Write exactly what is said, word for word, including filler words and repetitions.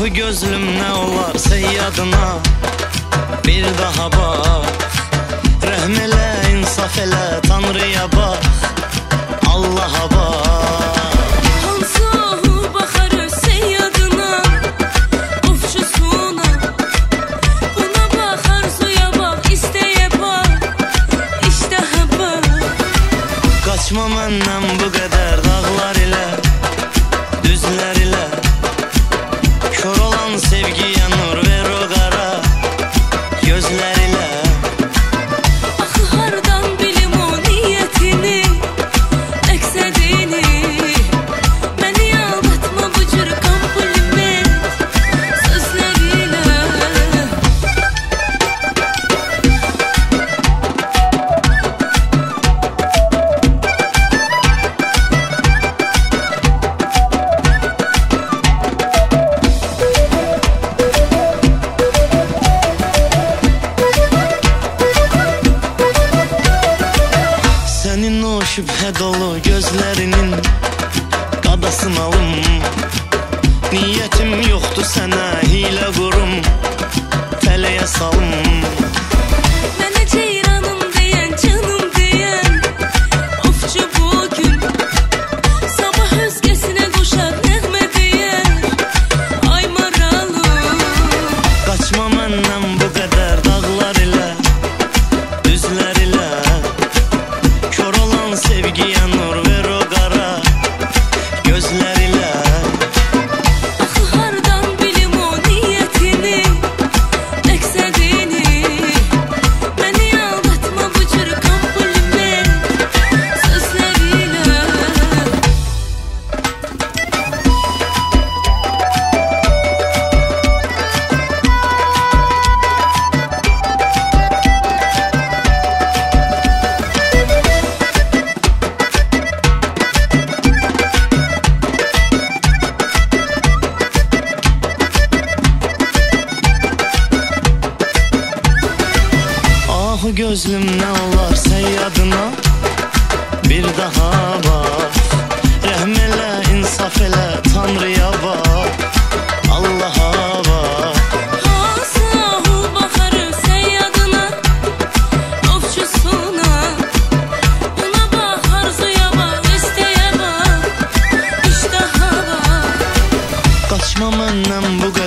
Ah gözlüm ne olar seyyadına, bir daha bak. Rəhm elə, insaf elə, Tanrıya bak, Allah'a bak. Hansı baxarı seyyadına, ovçusuna, buna bax, arzuya bax, istəyə bax, iştaha bax. Qaçma məndən bu qədər dağlar ilə, düzlər ilə. Kör olan sevgiyə nur ver o qara gözlər ilə. Axı hardan bilim o niyyətini, məqsədini. Məni aldatma bu cür kompliment sözlərilə. Sənin o şübhə dolu gözlərinin qadasını alım. Niyyətim yoxdur sənə hilə qurum, tələyə salım. Mənə ceyranım deyən, canım deyən ovçu bugün, sabah özgəsinə qoşar nəğmə deyər, ay maralım. Qaçma məndən bu qədər dağlar ilə, düzlər ilə. Kör olan sevgiyə nur ver o qara gözlər ilə. Axı hardan bilim o niyyətini, məqsədini. Məni aldatma bu cür kompliment sözlərilə. Ah gözlüm ne olar seyyadına, bir daha bak. Rəhm elə, insaf elə, Tanrıya bak, Allah'a bak. Hansı baxarı seyyadına, ovçusuna, buna bax, arzuya bax, istəyə bax, iştaha bax. Qaçma məndən bu qədər